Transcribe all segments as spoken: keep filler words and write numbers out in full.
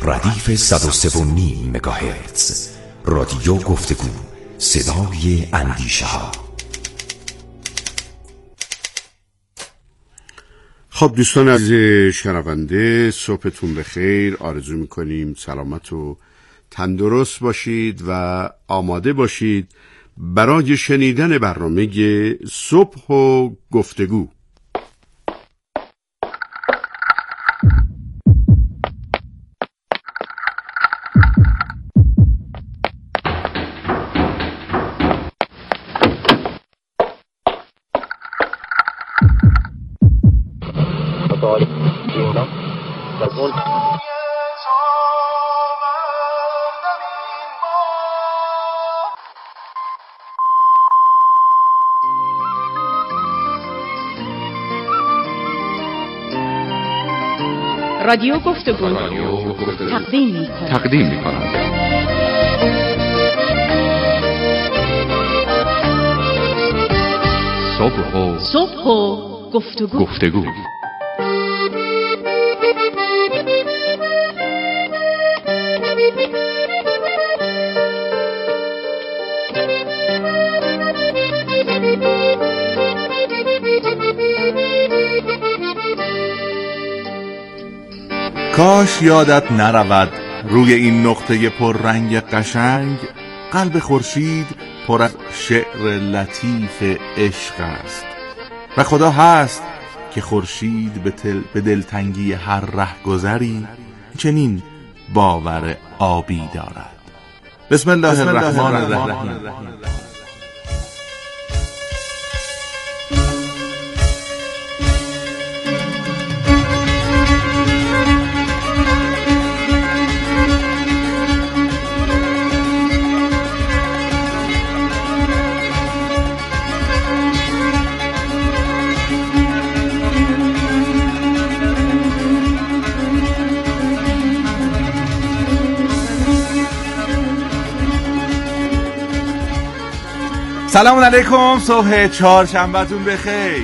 ردیف صد و سه و نیم مگاهرتز. رادیو گفتگو، صدای اندیشه ها. خب دوستان عزیز شنونده، صبحتون بخیر. آرزو میکنیم سلامت و تندرست باشید و آماده باشید برای شنیدن برنامه صبح و گفتگو. رادیو گفتگو تقدیم می‌کند. تقدیم می‌کند. صبح و صبح و گفتگو. گفتگو. کاش یادت نرود روی این نقطه پر رنگ قشنگ، قلب خورشید پر از شعر لطیف عشق است و خدا هست که خورشید به, به دلتنگی هر رهگذری چنین باور آبی دارد. بسم الله, بسم الله الرحمن الرحیم. سلام علیکم، صبح چهارشنبه‌تون بخیر.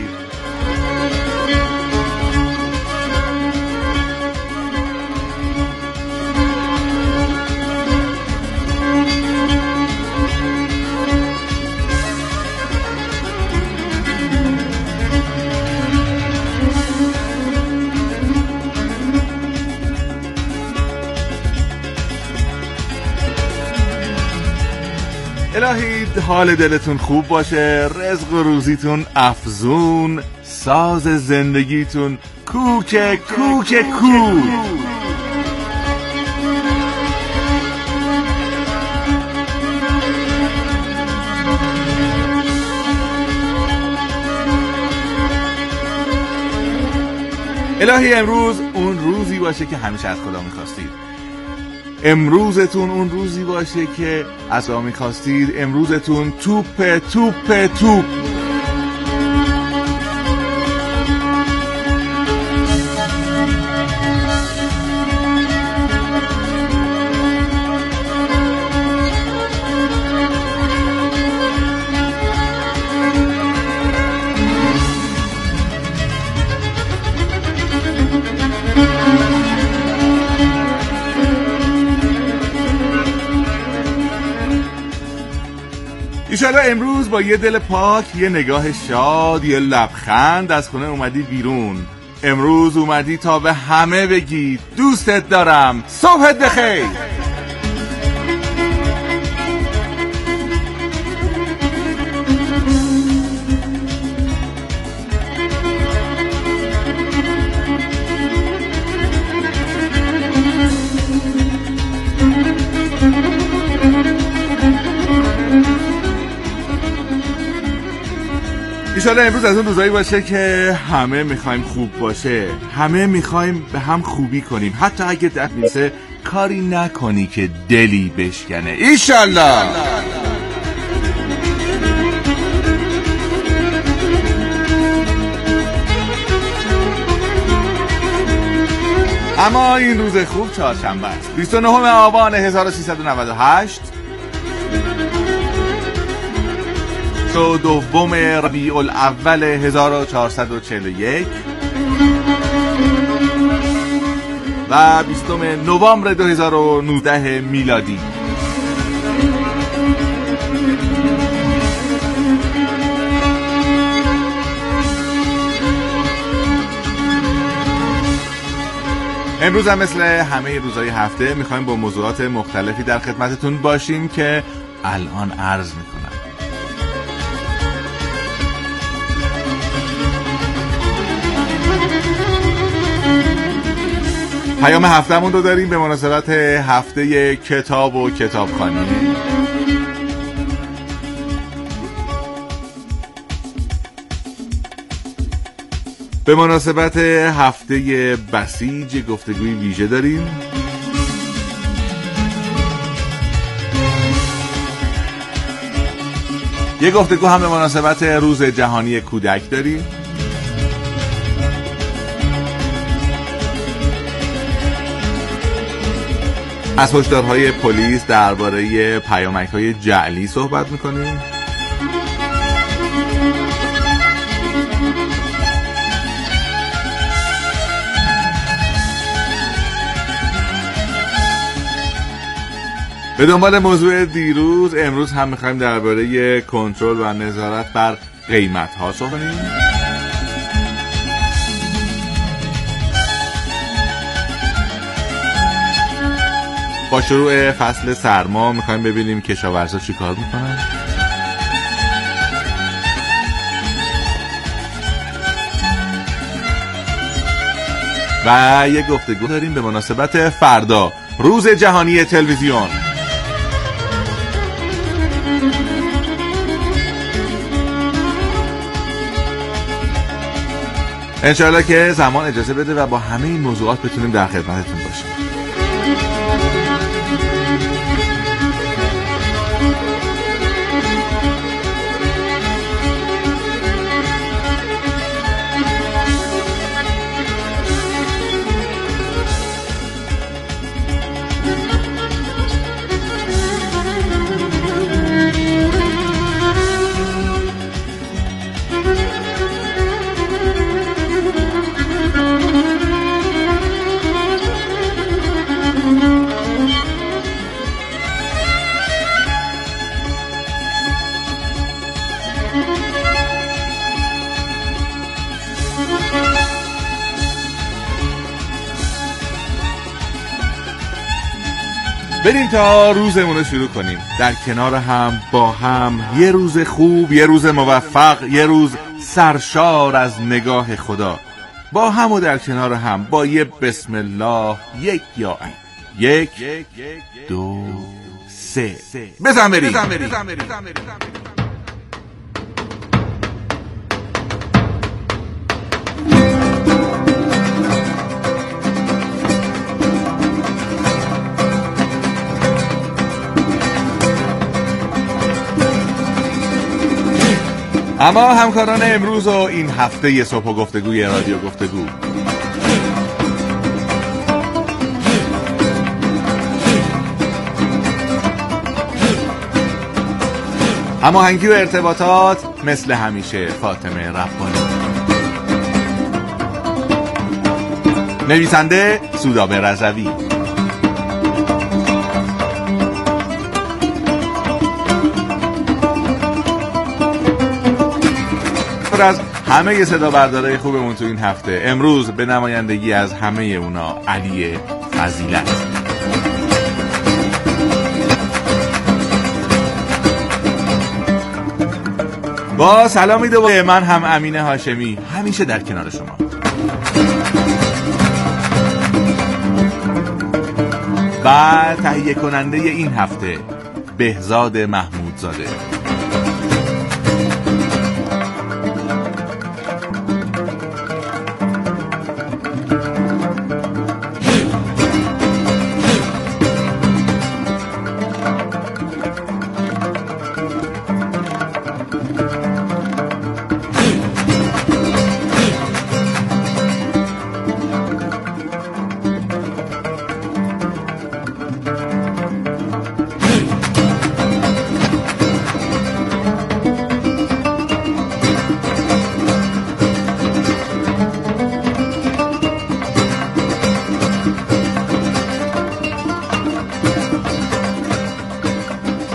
الهی حال دلتون خوب باشه، رزق و روزیتون افزون، ساز زندگیتون کوک کوک کوک. الهی امروز اون روزی باشه که همیشه از خدا می‌خواستید. امروزتون اون روزی باشه که از آن می‌خواستید. امروزتون توپ توپ توپ. ایشالا امروز با یه دل پاک، یه نگاه شاد، یه لبخند از خونه اومدی بیرون. امروز اومدی تا به همه بگی دوستت دارم، صبحت بخیر. ایشالا امروز از اون روزایی باشه که همه میخوایم خوب باشه، همه میخوایم به هم خوبی کنیم، حتی اگه در میسه کاری نکنی که دلی بشکنه. ایشالا اما این روز خوب چهارشنبه است، بیست و نهم آبان هزار و سیصد و نود و هشت، تو دوم ربیع الاول هزار و چهارصد و چهل و یک و بیستم نوامبر دو هزار و نوزده میلادی. امروز هم مثل همه روزهای هفته میخوایم با موضوعات مختلفی در خدمتتون باشیم که الان عرض میکنم. پیام هفتمون رو داریم به مناسبت هفته کتاب و کتابخوانی. به مناسبت هفته بسیج گفتگوی ویژه داریم. یه گفتگو هم به مناسبت روز جهانی کودک داریم. از هشدارهای پلیس درباره پیامک‌های جعلی صحبت می‌کنیم. به دنبال موضوع دیروز امروز هم می‌خوایم درباره کنترل و نظارت بر قیمت‌ها صحبت کنیم. با شروع فصل سرما میخوایم ببینیم کشاورزا چی کار میکنن. و یک گفتگو داریم به مناسبت فردا روز جهانی تلویزیون. انشاءالله که زمان اجازه بده و با همه این موضوعات بتونیم در خدمتتون باشیم. بریم تا روزمون رو شروع کنیم در کنار هم، با هم، یه روز خوب، یه روز موفق، یه روز سرشار از نگاه خدا، با هم و در کنار هم، با یه بسم الله، یک یا این یک دو سه بزن بریم, بزن بریم. بزن بریم. بزن بریم. اما همکاران امروز و این هفته صبح و گفتگوی رادیو گفتگو، هماهنگی و ارتباطات مثل همیشه فاطمه ربانی، نویسنده سودابه رضوی، از همه صدا بردارای خوبمون تو این هفته امروز به نمایندگی از همه اونا علی فضیلت. با سلامی دوباره من هم امین هاشمی همیشه در کنار شما. و تهیه کننده این هفته بهزاد محمودزاده.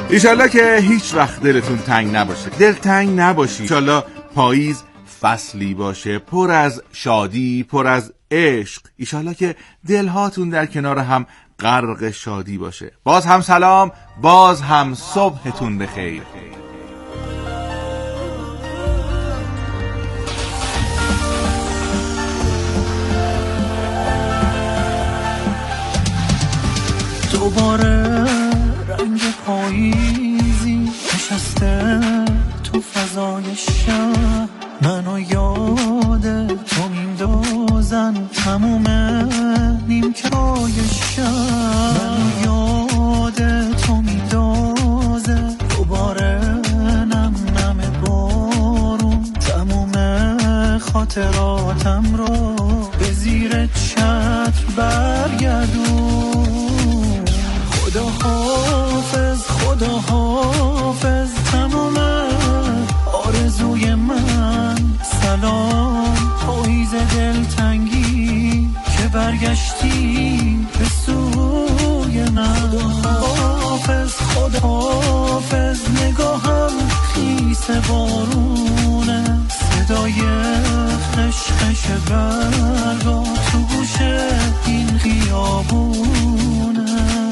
ایشالله که هیچ وقت دلتون تنگ نباشه، دل تنگ نباشی. ایشالله پاییز فصلی باشه پر از شادی، پر از عشق. ایشالله که دلهاتون در کنار هم غرق شادی باشه. باز هم سلام، باز هم صبحتون بخیر. دوباره رنگ پاییزی نشسته تو فضای شهر، منو یاد تو میندازن تموم نیمکرای شهر، منو یاد تو میندازه دوباره نم نم بارون، تموم خاطراتم رو به زیر چتر برگردون. خدا حافظ، خدا حافظ تمام آرزوی من، سلام پاییز دلتنگی که برگشتی به سوی من. خدا حافظ، خدا حافظ نگاهم خیس بارونه، صدای خش خش برگا تو گوش این خیابونه.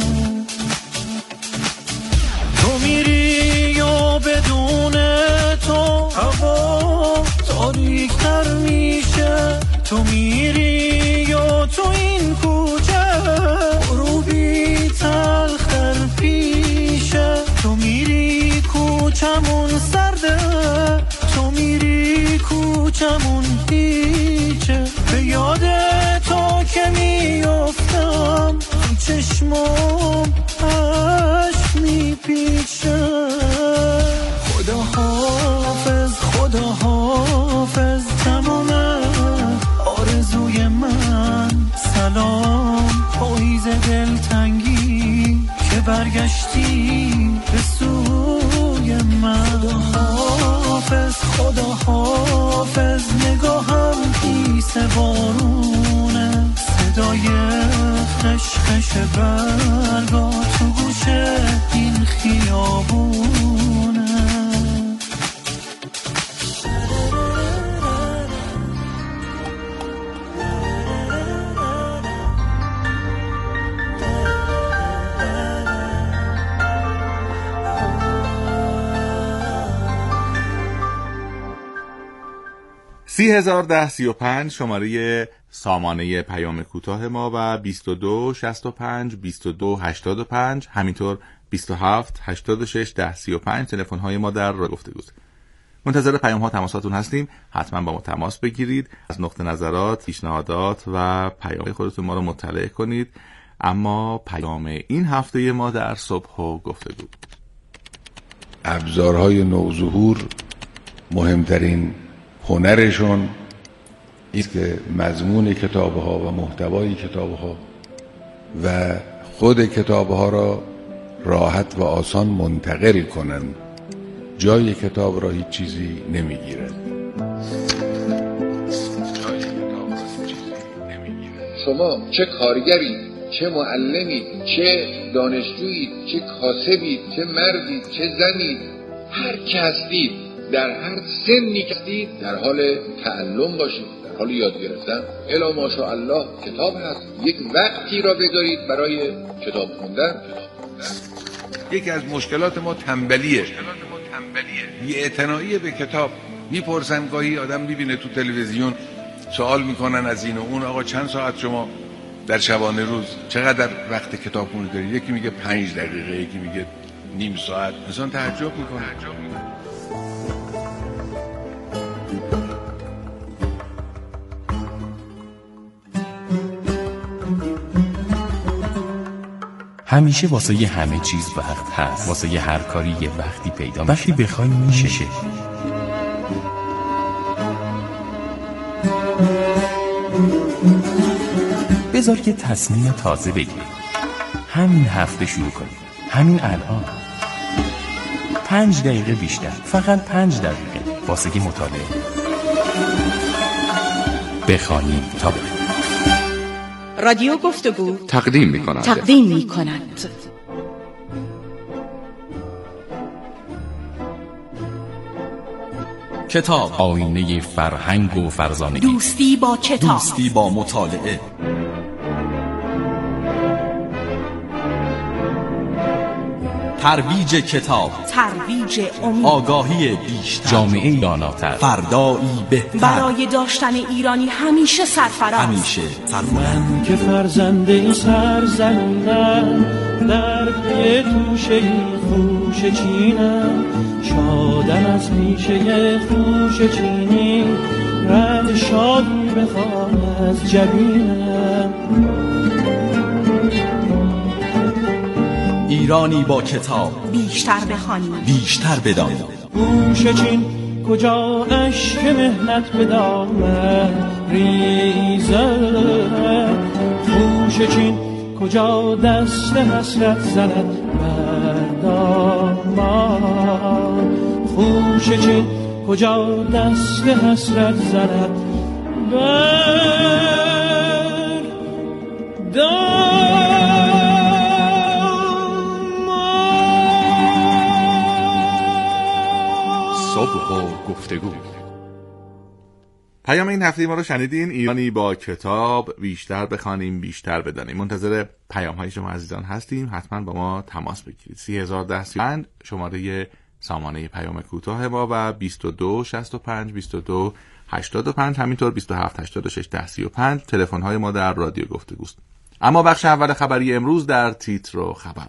تو میری یا بدون تو هوا تاریک‌تر میشه، تو میری یا تو این کوچه غروبی تلختر پیشه، تو میری کوچمون سرده، تو میری کوچمون هیچه، به یاد تو که میافتم تو چشمام عشق میپیچه. خدا حافظ، خدا حافظ تمام آرزوی من، سلام پاییز دلتنگی که برگشتی به سوی من. خدا حافظ، خدا حافظ نگاهم پیس بارونه، صدای خش خش برگا تو گوش این خیابونه. سی هزار ده سی و پنج شماره سامانه پیام کوتاه ما و بیست و دو شصت و پنج بیست و دو هشتاد و پنج، همینطور بیست و هفت هشتاد و شش ده سی و پنج تلفن های ما در راه گفتگوست. منتظر پیام ها تماساتون هستیم. حتما با ما تماس بگیرید، از نقطه نظرات، پیشنهادات و پیام خودتون ما رو مطلع کنید. اما پیام این هفته ما در صبح و گفتگو، ابزارهای نوظهور مهمترین هنرشون است که مضمون کتاب‌ها و محتوای کتاب‌ها و خود کتاب‌ها را راحت و آسان منتقل کنند. جای کتاب را هیچ چیزی نمیگیرد. شما چه کارگرید، چه معلمید، چه دانشجویید، چه کاسبید، چه مردید، چه زنید، هر که هستید، در هر سنی که هستید در حال تعلم باشید، در حال یاد گرفتن. الا ماشاءالله کتاب هست، یک وقتی را بذارید برای کتاب خوندن. یکی از مشکلات ما تنبلیه، بی‌اعتنایی به کتاب. میپرسن گاهی آدم میبینه تو تلویزیون سوال میکنن از این و اون، آقا چند ساعت شما در شبانه روز چقدر وقت کتابخونی دارید؟ یکی میگه پنج دقیقه، یکی میگه نیم ساعت. انسان تعجب میکنه. همیشه واسه ی همه چیز وقت هست، واسه ی هر کاری یه وقتی پیدا، وقتی بخوای میشه. بذار که تصمیم تازه بگیری، همین هفته شروع کنی، همین الان. پنج دقیقه بیشتر، فقط پنج دقیقه واسه ی مطالعه. بخوانی تا بخوانی. رادیو گفتگو تقدیم می کند تقدیم می کند کتاب، آینه فرهنگ و فرزانگی. دوستی با کتاب، دوستی با مطالعه. ترویج کتاب، ترویج امید، آگاهی بیشتر، جامعه داناتر، فردایی بهتر، برای داشتن ایرانی همیشه سرفراز. همیشه سرفراز. من که فرزند این سرزمینم، در پی توشه خوش چینم، شادم از پیشه خوش چینی، رد شادی بخوام از جبینم. ایرانی با کتاب، بیشتر بخوانیم، بیشتر بدانیم. خوش چین کجا اشک مهنت به دامن ریزد، خوش چین کجا دست حسرت زند بر دامان، خوش چین کجا دست حسرت زند بر دامان. صبح و گفتگو. پیام این هفته ما رو شنیدین. ایرانی با کتاب، بیشتر بخوانیم بیشتر بدانیم. منتظر پیام های شما عزیزان هستیم. حتما با ما تماس بگیرید. سی هزار و ده سی و پنج شماره سامانه پیام کوتاه ما و بیست و دو شصت و پنج بیست و دو هشتاد و پنج، همینطور بیست و هفت هشتاد و شش ده سی و پنج تلفن های ما در رادیو گفتگوست. اما بخش اول خبری امروز در تیتر و خبر.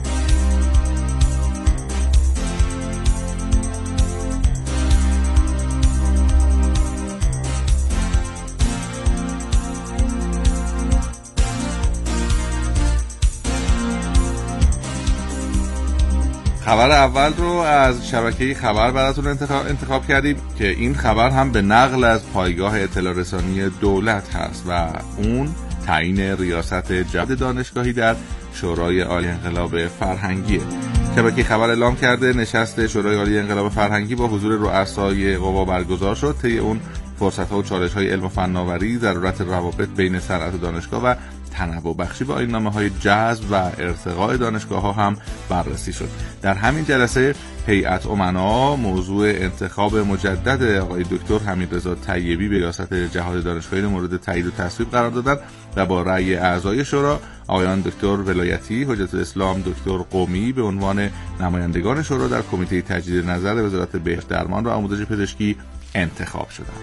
خبر اول رو از شبکه خبر براتون انتخاب, انتخاب کردیم که این خبر هم به نقل از پایگاه اطلاع رسانی دولت هست و اون تعیین ریاست جهاد دانشگاهی در شورای عالی انقلاب فرهنگیه. شبکه خبر اعلام کرده نشست شورای عالی انقلاب فرهنگی با حضور رؤسای قوا برگزار شد. طی اون فرصت‌ها و چالش‌های علم و فناوری، ضرورت روابط بین صنعت و دانشگاه و تنوع بخشی به آیین‌نامه‌های جذب و ارتقاء دانشگاه‌ها هم بررسی شد. در همین جلسه هیئت امنا موضوع انتخاب مجدد آقای دکتر حمیدرضا طیبی به ریاست جهاد دانشگاهی مورد تایید و تصویب قرار دادند و با رأی اعضای شورا آقایان دکتر ولایتی، حجت الاسلام دکتر قمی به عنوان نمایندگان شورا در کمیته تجدید نظر وزارت بهداشت، درمان و آموزش پزشکی انتخاب شدند.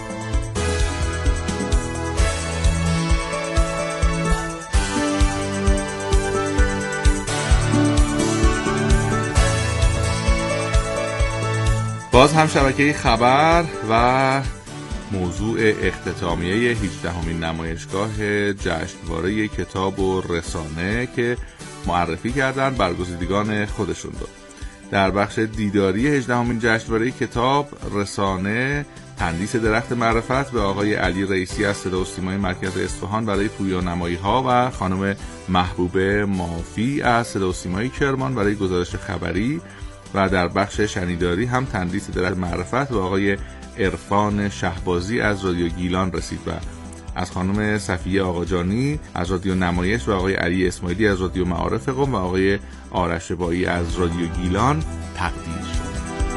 باز هم شبکه خبر و موضوع اختتامیه هجدهمین نمایشگاه جشنواره کتاب و رسانه که معرفی کردن برگزیدگان خودشون رو. در بخش دیداری هجدهمین جشنواره کتاب رسانه تندیس درخت معرفت به آقای علی رئیسی از صدا و سیمای مرکز اصفهان برای پویانمایی ها و خانم محبوبه مافی از صدا و سیمای کرمان برای گزارش خبری و در بخش شنیداری هم تندیس درخت معرفت به آقای عرفان شهبازی از رادیو گیلان رسید و از خانم صفیه آقاجانی از رادیو نمایش و آقای علی اسماعیلی از رادیو معارف قم و آقای آرش بایی از رادیو گیلان تقدیر شد.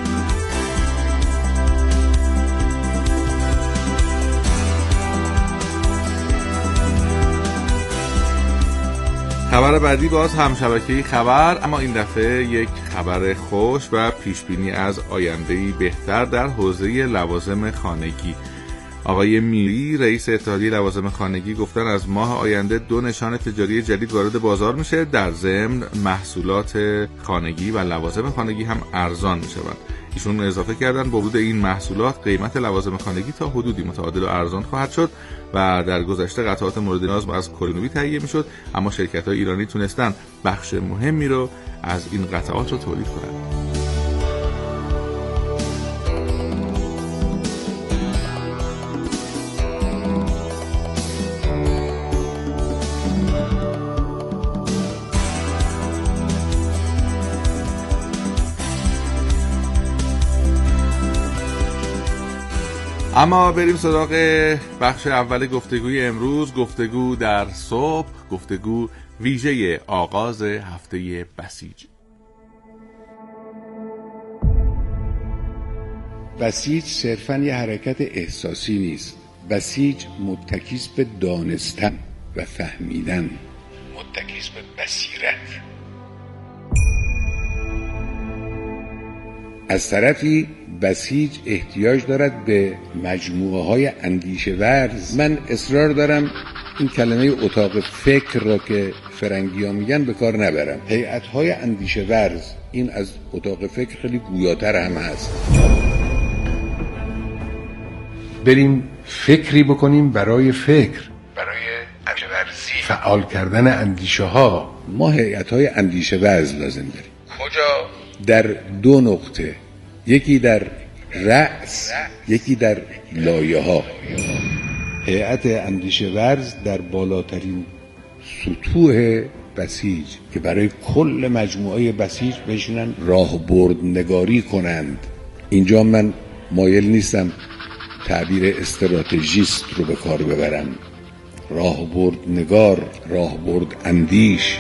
خبر بعدی باز هم شبکه خبر، اما این دفعه یک خبر خوش و پیشبینی از آینده‌ای بهتر در حوزه لوازم خانگی. آقای میری رئیس اتحادیه لوازم خانگی گفتن از ماه آینده دو نشان تجاری جدید وارد بازار میشه. در ضمن محصولات خانگی و لوازم خانگی هم ارزان میشوند. ایشون اضافه کردن با ورود این محصولات قیمت لوازم خانگی تا حدودی متعادل و ارزان خواهد شد و در گذشته قطعات مورد نیاز از کلینوی تهیه میشد، اما شرکت‌های ایرانی تونستن بخش مهمی رو از این قطعات رو تولید کنند. اما بریم سراغ بخش اول گفتگوی امروز، گفتگو در صبح، گفتگو ویژه آغاز هفته بسیج. بسیج صرفاً یه حرکت احساسی نیست. بسیج متکیست به دانستن و فهمیدن، متکیست به بصیرت. از طرفی بسیج احتیاج دارد به مجموعه های اندیشه ورز. من اصرار دارم این کلمه اتاق فکر را که فرنگی ها میگن به کار نبرم. هیئت های اندیشه ورز، این از اتاق فکر خیلی گویاتر هم هست. بریم فکری بکنیم برای فکر، برای اندیشه ورزی، فعال کردن اندیشه ها. ما هیئت های اندیشه ورز لازم داریم. کجا؟ در دو نقطه، یکی در رأس، یکی در لایه ها. هیئت اندیشه ورز در بالاترین سطوح بسیج که برای کل مجموعه بسیج بشینن راهبرد نگاری کنند. اینجا من مایل نیستم تعبیر استراتژیست رو به کار ببرم. راهبرد نگار، راهبرد اندیش.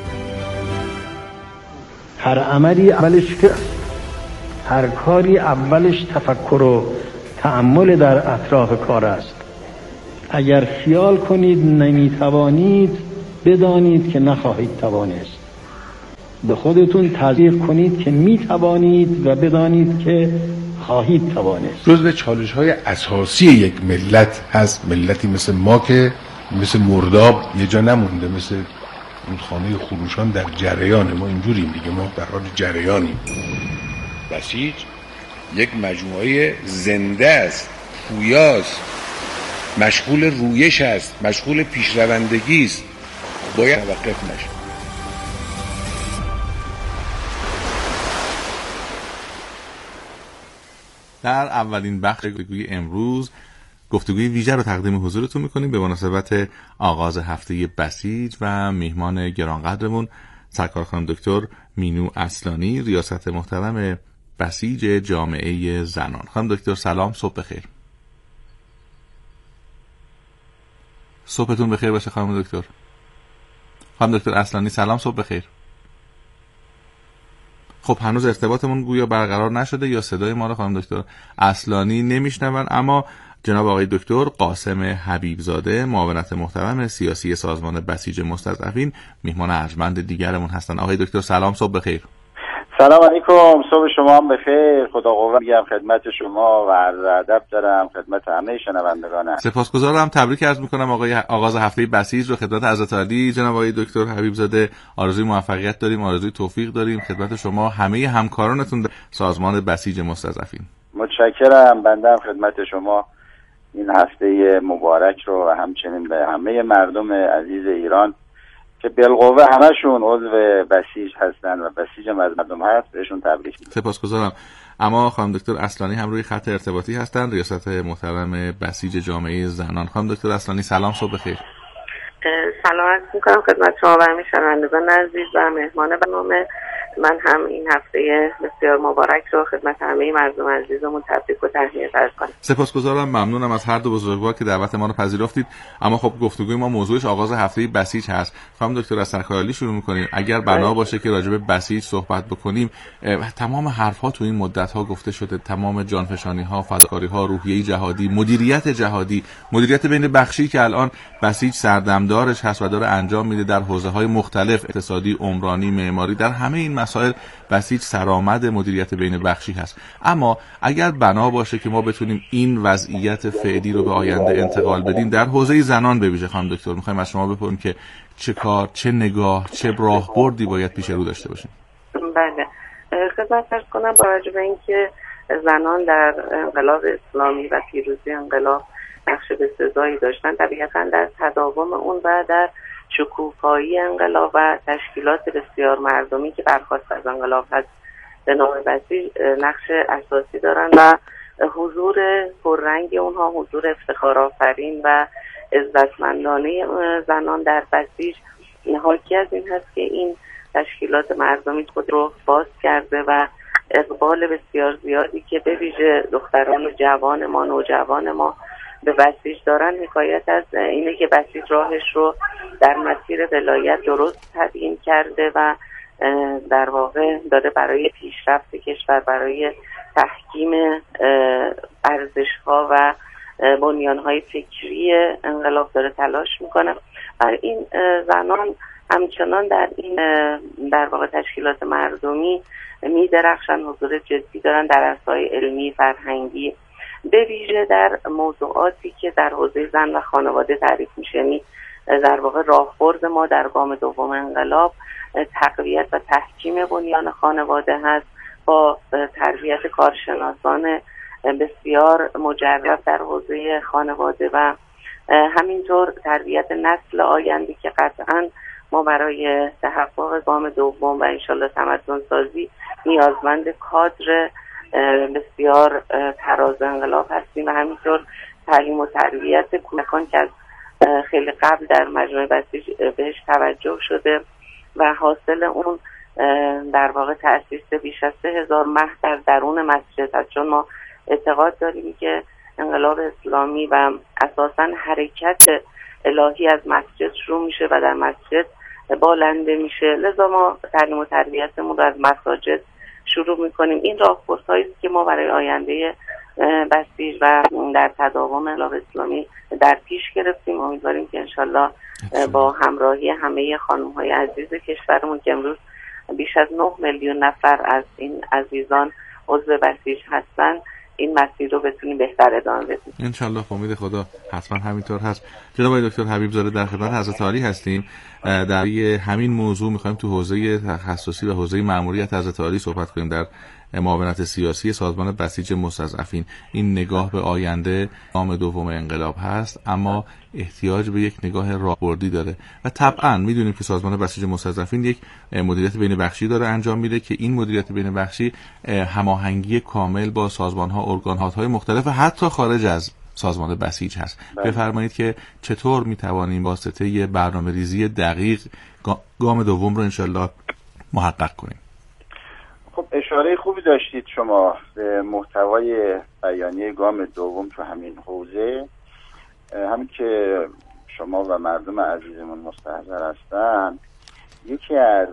هر عملی اولش فکر، هر کاری اولش تفکر و تأمل در اطراف کار است. اگر خیال کنید نمیتوانید، بدانید که نخواهید توانست. به خودتون تذکر کنید که میتوانید و بدانید که خواهید توانست. جزو چالش‌های اساسی یک ملت هست. ملتی مثل ما که مثل مرداب یه جا نمونده، مثل رودخانه خروشان در جریان. ما اینجوریم دیگه، ما در حال جریانیم. بسیج یک مجموعه زنده است، پویاست، مشغول رویش است، مشغول پیشروندگی است، باید توقف نشه. در اولین بخش گفتگوی امروز گفتگوی ویژه رو تقدیم حضورتون میکنیم به مناسبت آغاز هفته بسیج و میهمان گرانقدرمون سرکار خانم دکتر مینو اصلانی، ریاست محترم بسیج جامعه زنان. خانم دکتر سلام، صبح بخیر. صبحتون بخیر باشه خانم دکتر. خانم دکتر اصلانی سلام، صبح بخیر. خب هنوز ارتباطمون گویا برقرار نشده یا صدای ما رو خانم دکتر اصلانی نمیشنون، اما جناب آقای دکتر قاسم حبیبزاده، معاونت محترم سیاسی سازمان بسیج مستضعفین، میهمان ارجمند دیگرمون هستن. آقای دکتر سلام، صبح بخیر. سلام علیکم، صبح شما هم بخیر. خدا قوت میگم خدمت شما و عرض ادب دارم خدمت همه شنوندگانم. سپاسگزارم، تبریک عرض میکنم آقای آغاز هفته بسیج رو خدمت حضرت عالی جناب آقای دکتر حبیبزاده. آرزوی موفقیت داریم، آرزوی توفیق داریم خدمت شما همه همکارانتون در سازمان بسیج مستضعفین. متشکرم. بنده هم خدمت شما این هفته مبارک رو و همچنین به همه مردم عزیز ایران که بالقوه همشون عضو بسیج هستن و بسیج مردم هست بهشون تبریک میگم. سپاسگزارم. اما خانم دکتر اصلانی هم روی خط ارتباطی هستن، ریاست محترم بسیج جامعه زنان. خانم دکتر اصلانی سلام، صبح بخیر. سلام عرض می‌کنم خدمت شما و همه شنوندگان عزیز و مهمان برنامه. من هم این هفته بسیار مبارک رو خدمت همه مردم عزیزمون تبریک و تهنیت عرض کنم. سپاسگزارم، ممنونم از هر دو بزرگوار که دعوت ما رو پذیرفتید. اما خب گفتگوی ما موضوعش آغاز هفته بسیج هست. خانم دکتر از سرکارالی شروع می‌کنیم. اگر بنا باشه که راجع به بسیج صحبت بکنیم، تمام حرف‌ها تو این مدت‌ها گفته شده، تمام جانفشانی‌ها، فداکاری‌ها، روحیه جهادی، مدیریت جهادی، مدیریت بین بخشی که الان بسیج سردمدارش هست و داره انجام میده در حوزه‌های مختلف، اقتصادی، عمرانی، معماری، در همه این مسائل بسیج سرآمد مدیریت بین بخشی هست. اما اگر بنا باشه که ما بتونیم این وضعیت فعلی رو به آینده انتقال بدیم در حوزه زنان به ویژه، خانم دکتر می‌خوایم از شما بپرسیم که چه کار، چه نگاه، چه راهبردی باید پیش رو داشته باشیم. بله، خدمت عرض کنم با توجه به اینکه زنان در انقلاب اسلامی و پیروزی انقلاب نقش بسزایی داشتن، طبیعتاً در تداوم اون و در شکوفایی انقلاب و تشکیلات بسیار مردمی که برخواست از انقلاب هست به نام بسیج نقش اساسی دارن و حضور پررنگ اونها، حضور افتخارآفرین و عزتمندانه زنان در بسیج حاکی از این هست که این تشکیلات مردمی خود رو باز کرده و اقبال بسیار زیادی که به ویژه دختران و جوان ما، نوجوان ما به بسیج دارن حکایت از اینه که بسیج راهش رو در مسیر ولایت درست تبیین کرده و در واقع داره برای پیشرفت کشور، برای تحکیم ارزش‌ها و بنیان‌های فکری انقلاب داره تلاش میکنه. برای این زنان همچنان در این در واقع تشکیلات مردمی می‌درخشن، حضور جدی دارن در عرصه‌های علمی، فرهنگی، به ویژه در موضوعاتی که در حوزه زن و خانواده تعریف میشه. یعنی در واقع راهبرد ما در گام دوم انقلاب تقویت و تحکیم بنیان خانواده هست، با تربیت کارشناسان بسیار مجرب در حوزه خانواده و همینطور تربیت نسل آینده که قطعاً ما برای تحقق گام دوم و انشالله تمدن سازی نیازمند کادر بسیار تراز انقلاب هستیم و همینطور تعلیم و تربیت کودکان که از خیلی قبل در مجمع بسیج بهش توجه شده و حاصل اون در واقع تأسیس بیش از سه هزار مهد در درون مسجد هست، چون ما اعتقاد داریم که انقلاب اسلامی و اساساً حرکت الهی از مسجد شروع میشه و در مسجد بالنده میشه. لذا ما تعلیم و تربیتمون رو از مساجد شروع میکنیم. این راهبردهایی است که ما برای آینده بسیج و در تداوم انقلاب اسلامی در پیش گرفتیم. امیدواریم که انشالله با همراهی همه خانم‌های عزیز کشورمون که امروز بیش از نه میلیون نفر از این عزیزان عضو بسیج هستن، این مسیر رو بتونیم بهتر ادامه بدیم. انشالله با امید خدا حتما همینطور هست. جناب آقای دکتر حبیب زاده در خدمت حضرت عالی هستیم. در همین موضوع می‌خوایم تو حوزه تخصصی و حوزه مأموریت حضرت عالی صحبت کنیم. در معاونت سیاسی سازمان بسیج مستضعفین این نگاه به آینده گام دوم انقلاب هست، اما احتیاج به یک نگاه راهبردی داره و طبعا میدونیم که سازمان بسیج مستضعفین یک مدیریت بین بخشی داره انجام میده که این مدیریت بین بخشی هماهنگی کامل با سازمان ها، ارگان‌های مختلف حتی خارج از سازمان بسیج هست. بفرمایید که چطور میتوانیم واسطه برنامه‌ریزی دقیق گام دوم رو انشالله محقق کنیم. خب اشاره خوبی داشتید شما به محتوای بیانیه گام دوم تو همین حوزه. همین که شما و مردم عزیزمون مستحضر هستن، یکی از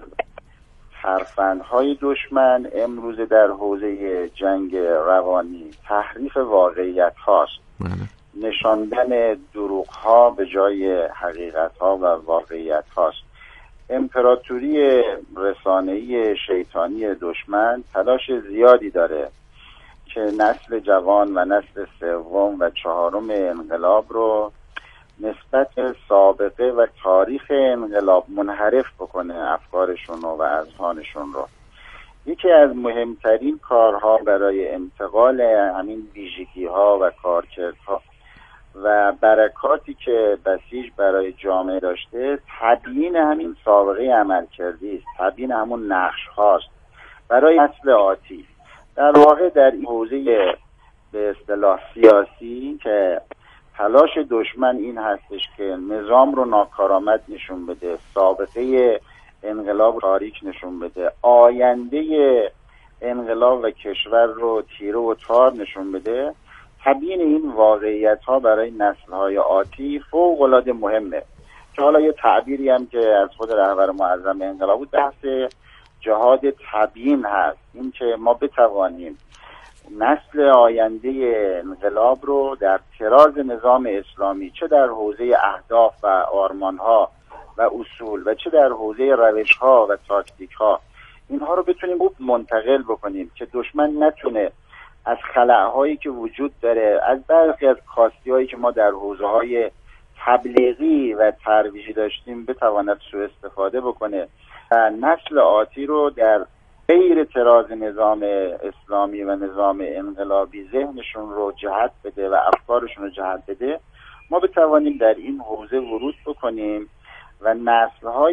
ترفندهای دشمن امروز در حوزه جنگ روانی تحریف واقعیت هاست، نشاندن دروغ ها به جای حقیقت ها و واقعیت هاست. امپراتوری رسانه‌ای شیطانی دشمن تلاش زیادی داره که نسل جوان و نسل سوم و چهارم انقلاب رو نسبت به سابقه و تاریخ انقلاب منحرف بکنه، افکارشون و اذهانشون رو. یکی از مهمترین کارها برای انتقال همین ویژگی‌ها و کارکردها و برکاتی که بسیج برای جامعه داشته تبیین همین سابقه عملکردی است، تبیین همون نقش هاست برای نسل آتی. در واقع در این حوزه به اصطلاح سیاسی که تلاش دشمن این هستش که نظام رو ناکارآمد نشون بده، سابقه انقلاب تاریک نشون بده، آینده انقلاب و کشور رو تیره و تار نشون بده. تبیین این واقعیت ها برای نسل های آتی فوق العاده مهمه. که حالا یه تعبیری هم که از خود رهبر معظم انقلاب بود، بحث جهاد تبیین هست. این که ما بتوانیم نسل آینده انقلاب رو در طراز نظام اسلامی، چه در حوزه اهداف و آرمان ها و اصول و چه در حوزه روش ها و تاکتیک ها، اینها رو بتونیم منتقل بکنیم که دشمن نتونه از خلأهایی که وجود داره، از برخی از کاستی هایی که ما در حوزه های تبلیغی و ترویجی داشتیم بتواند سوء استفاده بکنه و نسل آتی رو در غیر طراز نظام اسلامی و نظام انقلابی ذهنشون رو جهت بده و افکارشون رو جهت بده. ما بتوانیم در این حوزه ورود بکنیم و نسل‌های